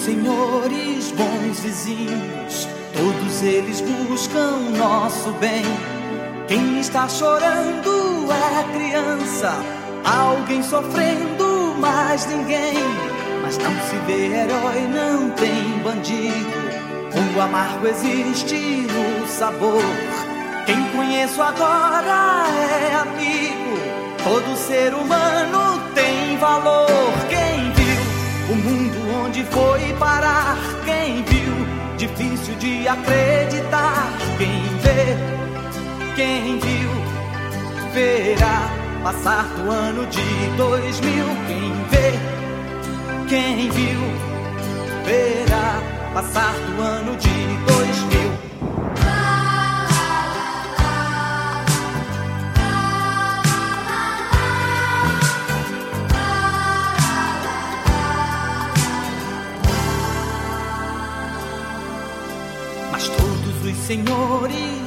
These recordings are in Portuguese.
senhores, bons vizinhos, todos eles buscam nosso bem. Quem está chorando é criança, alguém sofrendo, mas ninguém. Mas não se vê herói, não tem bandido, o amargo existe no sabor. Quem conheço agora é amigo, todo ser humano tem valor. Quem viu o mundo onde foi parar, quem viu, difícil de acreditar. Quem viu, verá passar do ano de 2000. Quem viu, verá passar do ano de 2000. Mas todos os senhores,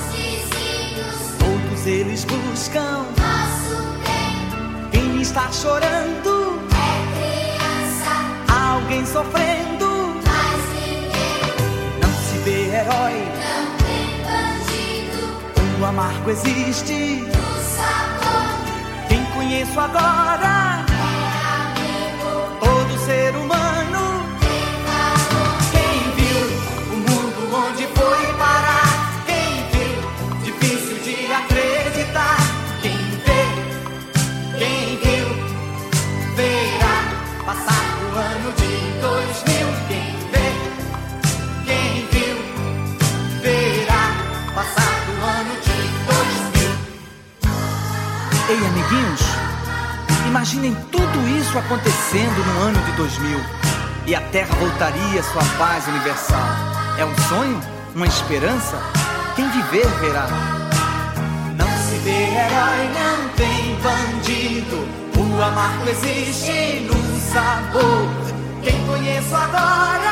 todos eles buscam nosso bem. Quem está chorando é criança, alguém sofrendo, mas ninguém. Não se vê herói, não tem bandido, o amargo existe no sabor. Quem conheço agora é amigo, todo ser humano. Ei, amiguinhos, imaginem tudo isso acontecendo no ano de 2000 e a Terra voltaria à sua paz universal. É um sonho? Uma esperança? Quem viver verá. Não se vê herói, não tem bandido, o amargo existe no sabor. Quem conheço agora